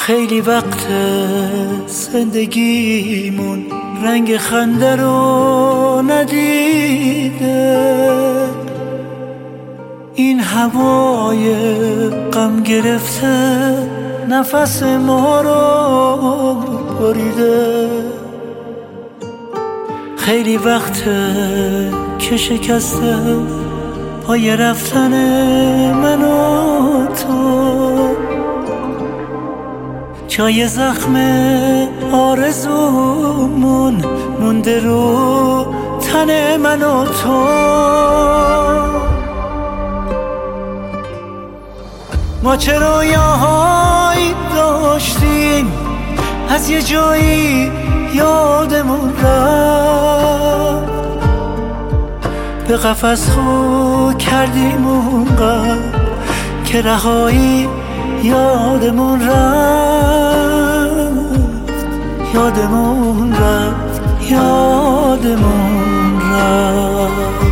خیلی وقت زندگیمون رنگ خنده رو ندیده، این هوای غم گرفته نفس ما رو بریده. خیلی وقت که شکسته پای رفتن من و تو، جای زخم آرزومون مونده رو تن من و تو. ما چه رویاهایی داشتیم از یه جایی یادمون رفت، به قفس خو کردیم اونقدر که رهایی یادمون رفت، یادمون رفت، یادمون رفت.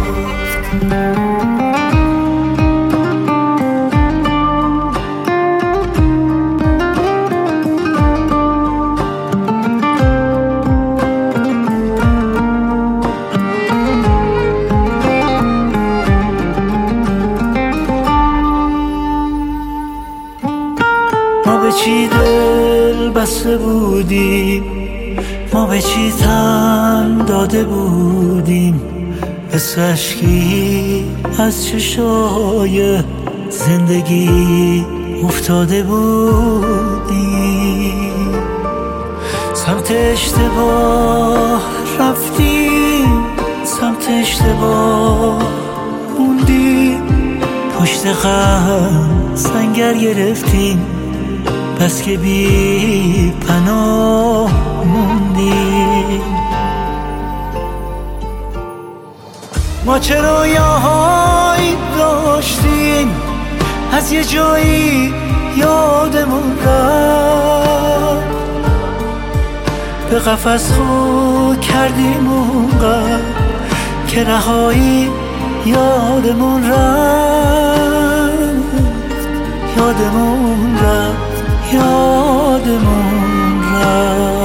ما به چی دل بسته بودیم، ما به چی تن داده بودیم، مثل اشکی از چشای زندگی افتاده بودیم. سمت اشتباه رفتیم، سمت اشتباه موندیم، پشت غم سنگر گرفتیم، بس که بی پناه موندیم. ما چه رویاهایی داشتیم از یه جایی یادمون رفت، به قفس خو کردیم اونقدر که رهایی یادمون رفت، یادمون رفت، یادمون رفت.